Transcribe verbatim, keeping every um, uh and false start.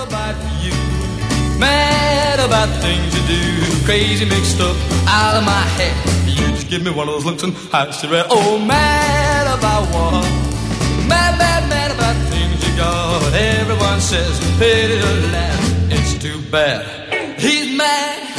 about you, mad about things you do, crazy mixed up out of my head. You just give me one of those looks and I should read. Oh, mad about what? Mad, mad, mad about things you got. Everyone says, pity the lad, it's too bad. He's mad.